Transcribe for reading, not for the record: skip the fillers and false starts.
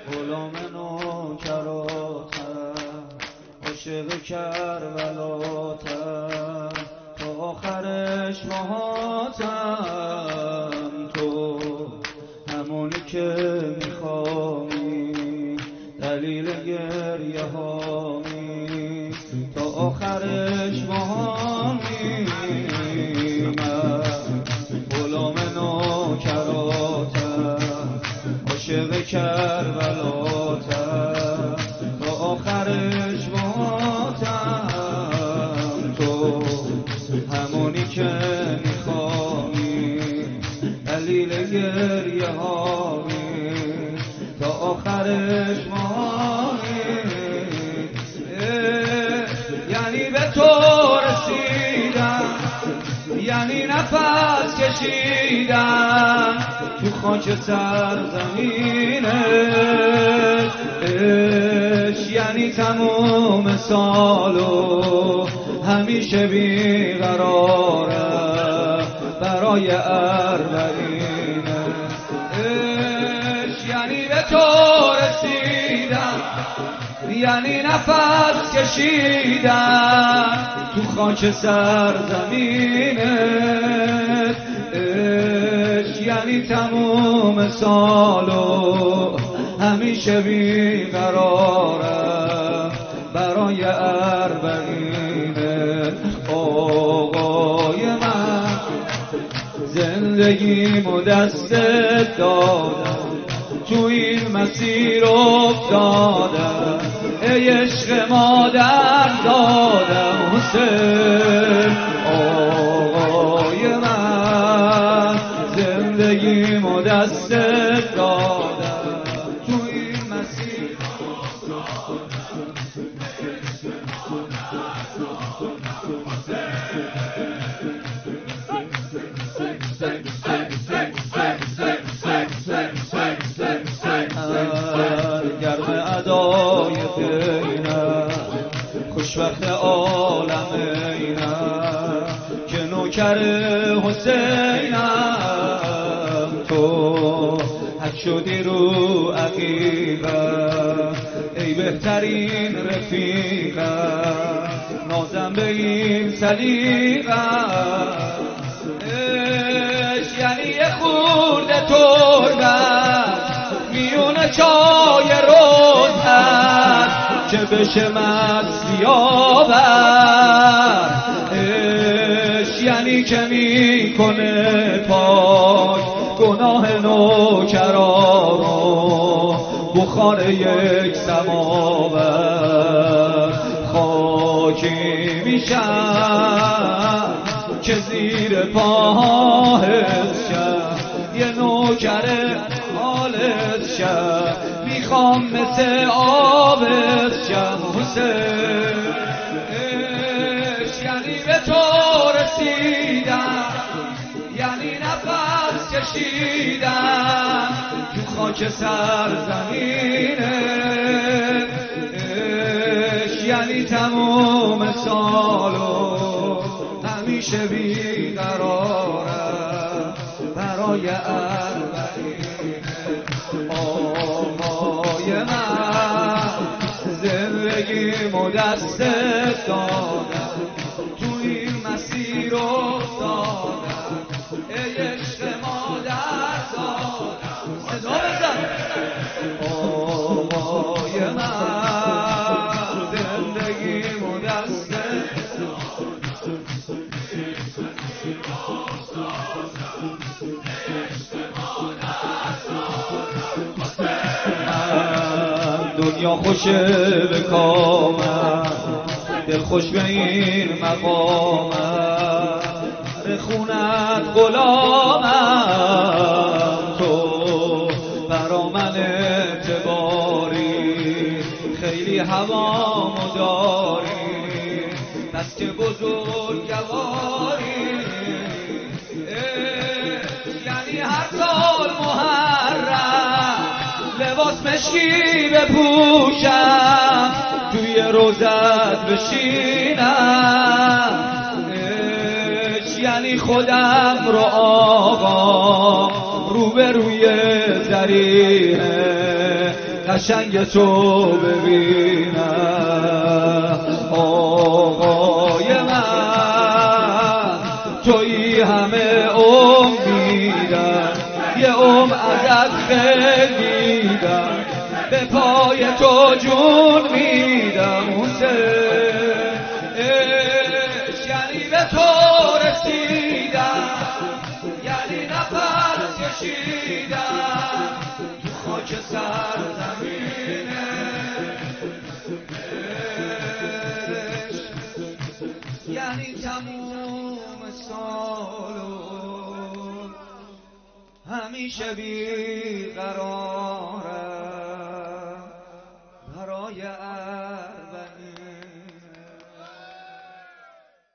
غلام نوکراتم، عاشق کربلاتم، تا آخرش ماهاتم. تو همونی که میخوایی، دلیل گریه هامی، تا آخرش ماهامی. من غلام نوکراتم، عاشق کربلاتم، تا آخرش ماهاتم. تو همونی که میخوایی، دلیل گریه هامی، تا آخرش ماهی. یعنی به تو رسیدم، یعنی نفس کشیدم تو خاک سرزمینت. یعنی تموم سالو همیشه بیقرارم برای اربعینت. یعنی به تو رسیدم، یعنی نفس کشیدم تو خاک سرزمینت. یعنی تموم سالو همیشه بیقرارم برای اربعینت. آقای من زندگیمو دستت دادم، تو این مسیر افتادم، ای عشق مادر دادم حسین. آقای من زندگیمو دستت دادم، تو این مسیر گرم ادای بینم، خوشبخت عالم اینم که نوکر حسینم. تو حک شدی رو عقیقم، ای بهترین رفیقم، نازم به این سلیقم. یعنی یه خورده تربت میونه چای روز هست که بشه مستیابر. یعنی که میکنه پاک گناه نوکرانو، بخار یک سماور. خاکی میشم که زیر پاهت شم، یه نوکر حالت شم، میخوام مثل آبت شم حسین. یعنی به تو رسیدم، یعنی نفس کشیدم تو خاک سرزمینت. یعنی تموم سالو همیشه بیقرارم برای اربعینت. آقای من زندگیمو دستت دادم، تو این مسیر افتادم، ای عشق مادر دادم. صدا بزن. آقای من زندگیمو دستت دنیا خوشه به کامم، دل خوش به این مقامم، خونت غلامم. تو برا من اعتباری، خیلی هوامو داری، بس که بزرگواری. یعنی هر سال محرم لباس مشکی بپوشم، توی روزت بشینم. یعنی خودم رو آقا روبروی ذریعه قشنگ تو ببینم آقای من تویی همه امیدم یه ازت خیلیدم به پای تو جون میدم حسین یعنی به تو رسیدم یعنی نفس کشیدم تو خاک سرزمینه یعنی تموم سالو همیشه بیقرارم